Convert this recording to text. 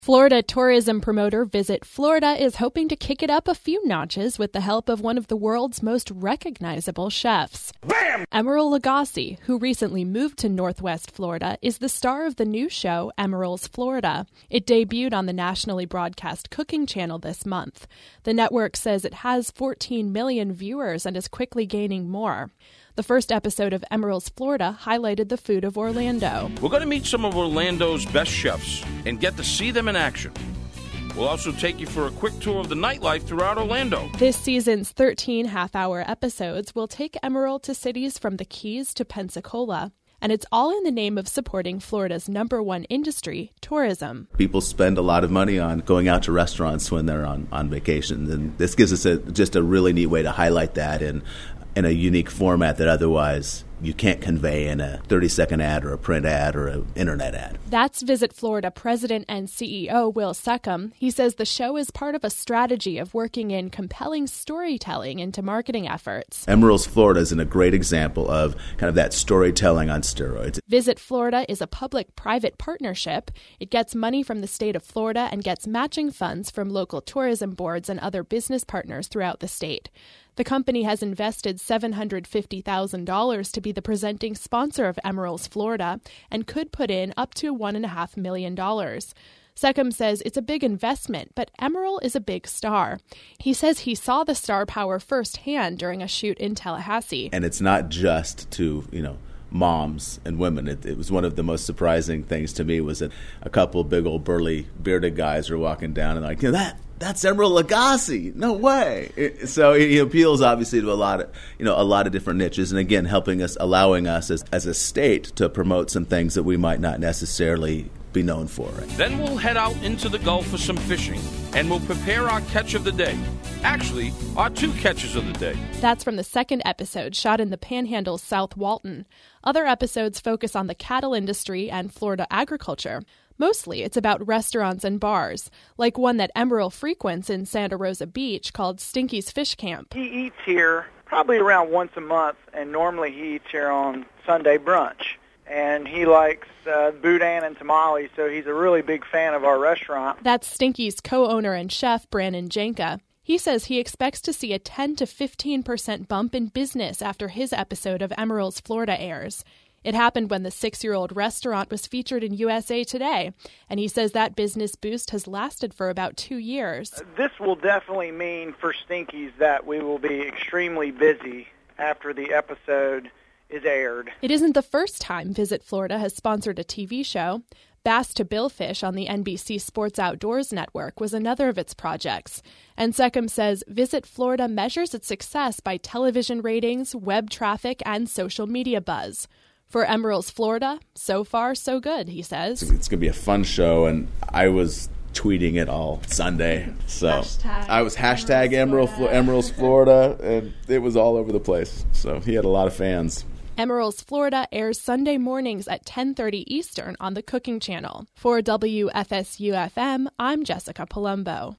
Florida tourism promoter Visit Florida is hoping to kick it up a few notches with the help of one of the world's most recognizable chefs. Bam! Emeril Lagasse, who recently moved to Northwest Florida, is the star of the new show Emeril's Florida. It debuted on the nationally broadcast cooking channel this month. The network says it has 14 million viewers and is quickly gaining more. The first episode of Emeril's Florida highlighted the food of Orlando. We're going to meet some of Orlando's best chefs and get to see them in action. We'll also take you for a quick tour of the nightlife throughout Orlando. This season's 13 half-hour episodes will take Emeril to cities from the Keys to Pensacola. And it's all in the name of supporting Florida's #1 industry, tourism. People spend a lot of money on going out to restaurants when they're on vacation. And this gives us just a really neat way to highlight that in a unique format that otherwise you can't convey in a 30-second ad or a print ad or an internet ad. That's Visit Florida President and CEO Will Seckham. He says the show is part of a strategy of working in compelling storytelling into marketing efforts. Emeril's Florida is a great example of kind of that storytelling on steroids. Visit Florida is a public-private partnership. It gets money from the state of Florida and gets matching funds from local tourism boards and other business partners throughout the state. The company has invested $750,000 to be the presenting sponsor of Emeril's Florida and could put in up to $1.5 million. Seckham says it's a big investment, but Emeril is a big star. He says he saw the star power firsthand during a shoot in Tallahassee. And it's not just to, moms and women. It was one of the most surprising things to me was that a couple of big old burly bearded guys were walking down and like, that's Emeril Lagasse. No way. So he appeals obviously to a lot of different niches, and again, allowing us as a state to promote some things that we might not necessarily be known for. Right? Then we'll head out into the Gulf for some fishing, and we'll prepare our catch of the day. Actually, our 2 catches of the day. That's from the second episode, shot in the Panhandle's South Walton. Other episodes focus on the cattle industry and Florida agriculture. Mostly, it's about restaurants and bars, like one that Emeril frequents in Santa Rosa Beach called Stinky's Fish Camp. He eats here probably around once a month, and normally he eats here on Sunday brunch. And he likes boudin and tamales, so he's a really big fan of our restaurant. That's Stinky's co-owner and chef, Brandon Janka. He says he expects to see a 10 to 15% bump in business after his episode of Emeril's Florida airs. It happened when the 6-year-old restaurant was featured in USA Today, and he says that business boost has lasted for about 2 years. This will definitely mean for Stinky's that we will be extremely busy after the episode is aired. It isn't the first time Visit Florida has sponsored a TV show. Bass to Billfish on the NBC Sports Outdoors Network was another of its projects. And Seckham says Visit Florida measures its success by television ratings, web traffic, and social media buzz. For Emeril's Florida, so far, so good, he says. It's going to be a fun show, and I was tweeting it all Sunday. So I was hashtag Emeril's Florida, and it was all over the place. So he had a lot of fans. Emeril's Florida airs Sunday mornings at 10:30 Eastern on the Cooking Channel. For WFSU-FM, I'm Jessica Palumbo.